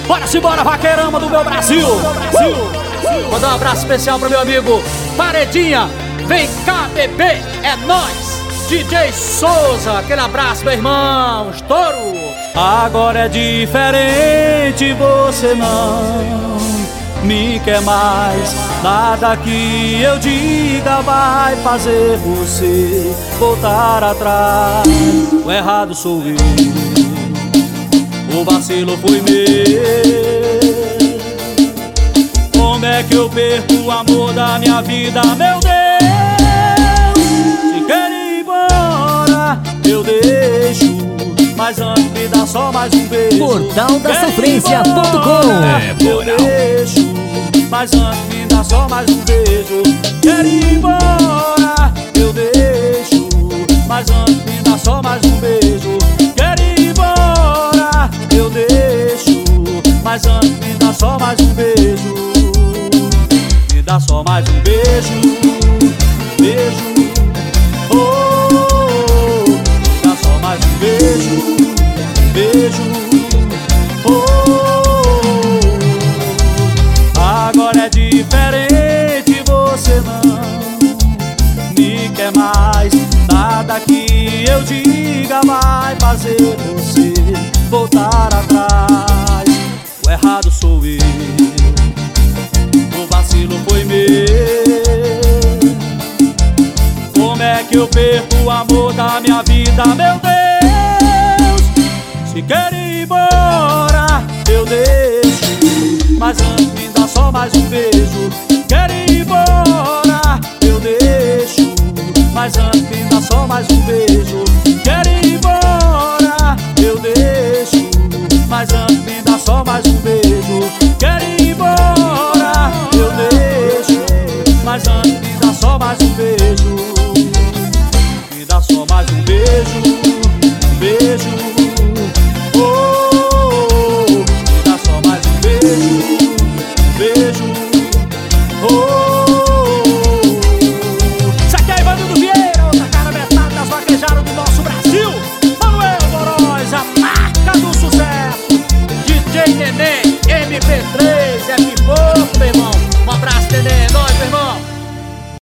Bora-se embora, vaqueirama do meu Brasil. Mandar um abraço especial pro meu amigo Paredinha. Vem cá, bebê, é nóis. DJ Souza, aquele abraço, meu irmão, estouro. Agora é diferente, você não me quer mais. Nada que eu diga vai fazer você voltar atrás. O errado sou eu, o vacilo foi meu. Como é que eu perco o amor da minha vida, meu Deus? Se quer ir embora, eu deixo, mas antes me dá só mais um beijo. Portaldasofrência.com. Eu deixo, mas antes me dá só mais um beijo. Quer ir embora, eu deixo, mas antes me dá só mais um beijo. Quer ir embora, eu deixo, mas antes me dá só mais um beijo. Me dá só mais um beijo, beijo. Oh, me dá só mais um beijo, beijo. Oh, agora é diferente, você não me quer mais. Nada que eu diga vai fazer você voltar atrás. O errado sou eu, o vacilo foi meu. Como é que eu perco o amor da minha vida, meu Deus? Se quer ir embora, eu deixo, mas antes me dá só mais um beijo. Quer ir embora, eu deixo, mas antes me dá só mais um beijo. Quer ir embora, eu deixo, mas antes me dá só mais um beijo.